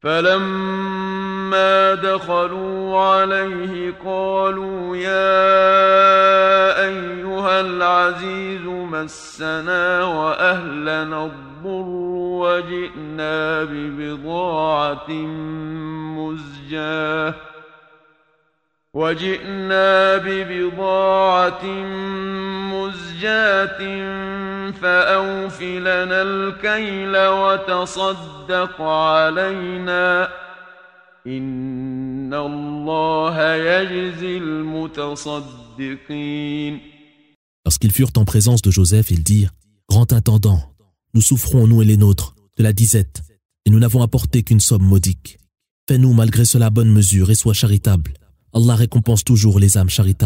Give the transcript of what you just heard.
فلما دخلوا عليه قالوا يا أيها العزيز مسنا وأهلنا الضر وجئنا ببضاعة مزجاة فأوف لنا الكيل وتصدق علينا إن الله يجزي المتصدقين. Lorsqu'ils furent en présence de Joseph, ils dirent « Grand intendant, nous souffrons, nous et les nôtres, de la disette, et nous n'avons apporté qu'une somme modique. Fais-nous malgré cela bonne mesure et sois charitable. Allah récompense toujours les âmes charitables. »